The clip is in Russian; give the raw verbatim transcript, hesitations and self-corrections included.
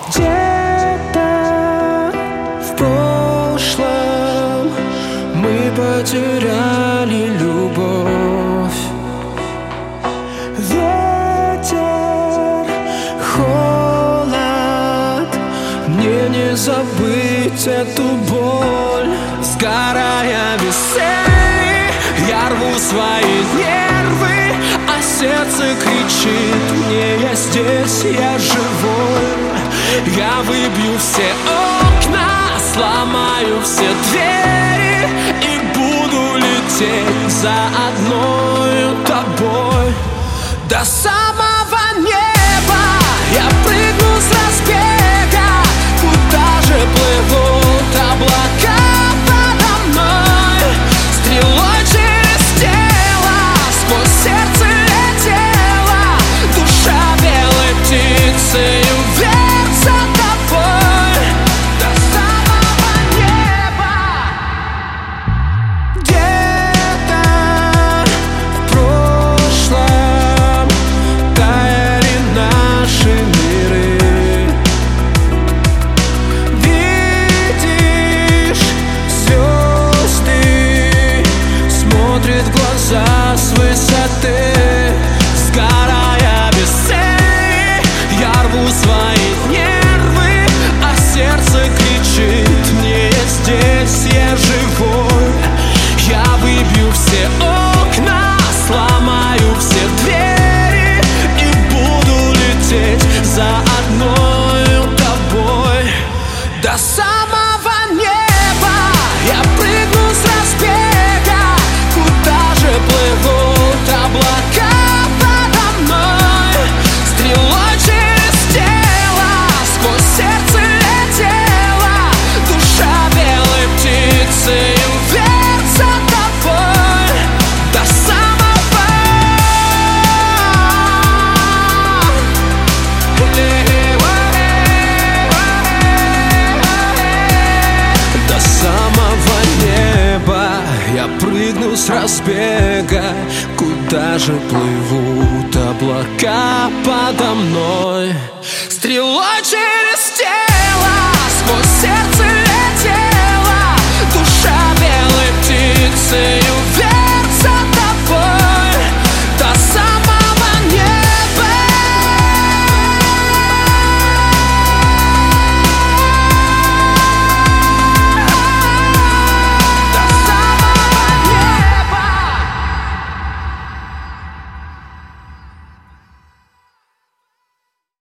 Где-то в прошлом мы потеряли любовь. Ветер, холод, мне не забыть эту боль. Сгорая веселье, я рву свои нервы, а сердце кричит мне: я здесь, я живой. Я выбью все окна, сломаю все двери и буду лететь за одной тобой до самого неба. Я прыгну с разбега, куда же плывут облака подо мной. Стрелой через тело, сквозь сердце летела душа белой птицы. С высоты, сгорая без цели, я рву свои нервы, а сердце кричит мне: я здесь, я живой. Я выбью все окна, сломаю все двери и буду лететь за одной тобой до самого неба. Я прыгну с разбега, куда же плывут облака подо мной. Стрелой через тело, сквозь сердце летела душа белой птицы. Вверх за тобой до самого, до самого неба. Я прыгну с разбега, куда же плывут облака подо мной. Стрелой через стену.